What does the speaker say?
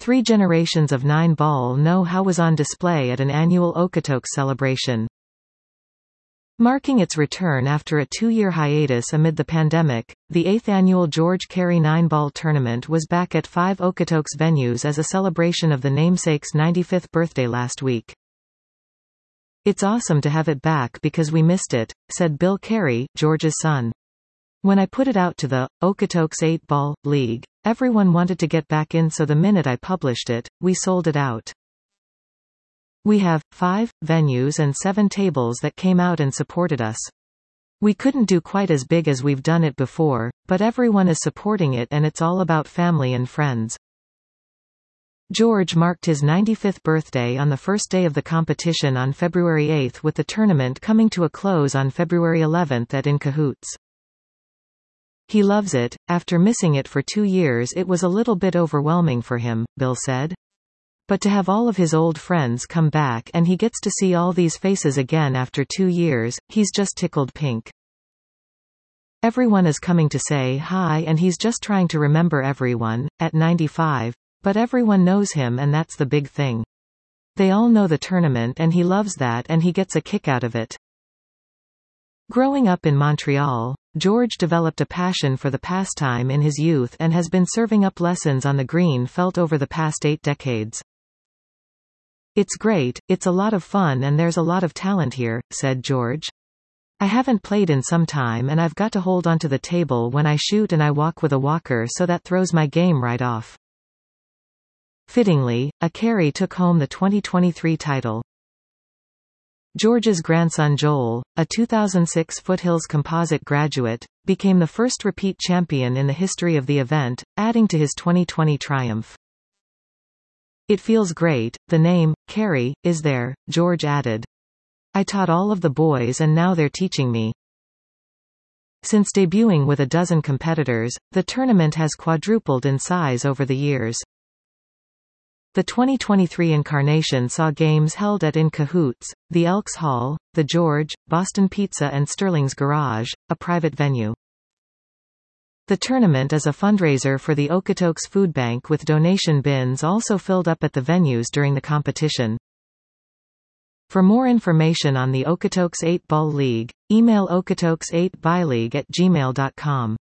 Three generations of 9-ball know-how was on display at an annual Okotoks celebration. Marking its return after a 2-year hiatus amid the pandemic, the 8th annual George Carey 9-ball tournament was back at 5 Okotoks venues as a celebration of the namesake's 95th birthday last week. "It's awesome to have it back because we missed it," said Bill Carey, George's son. "When I put it out to the Okotoks 8-ball league, everyone wanted to get back in, so the minute I published it, we sold it out. We have 5 venues and 7 tables that came out and supported us. We couldn't do quite as big as we've done it before, but everyone is supporting it and it's all about family and friends." George marked his 95th birthday on the first day of the competition on February 8 with the tournament coming to a close on February 11 at In Cahoots. "He loves it. After missing it for 2 years, it was a little bit overwhelming for him," Bill said. "But to have all of his old friends come back and he gets to see all these faces again after 2 years, he's just tickled pink. Everyone is coming to say hi and he's just trying to remember everyone, at 95, but everyone knows him and that's the big thing. They all know the tournament and he loves that and he gets a kick out of it." Growing up in Montreal, George developed a passion for the pastime in his youth and has been serving up lessons on the green felt over the past 8 decades. "It's great, it's a lot of fun and there's a lot of talent here," said George. "I haven't played in some time and I've got to hold onto the table when I shoot and I walk with a walker, so that throws my game right off." Fittingly, a Carey took home the 2023 title. George's grandson Joel, a 2006 Foothills Composite graduate, became the first repeat champion in the history of the event, adding to his 2020 triumph. "It feels great, the name, Carey, is there," George added. "I taught all of the boys and now they're teaching me." Since debuting with a dozen competitors, the tournament has quadrupled in size over the years. The 2023 incarnation saw games held at In Cahoots, the Elks Hall, the George, Boston Pizza and Sterling's Garage, a private venue. The tournament is a fundraiser for the Okotoks Food Bank, with donation bins also filled up at the venues during the competition. For more information on the Okotoks 8-ball league, email okotoks8byleague@gmail.com.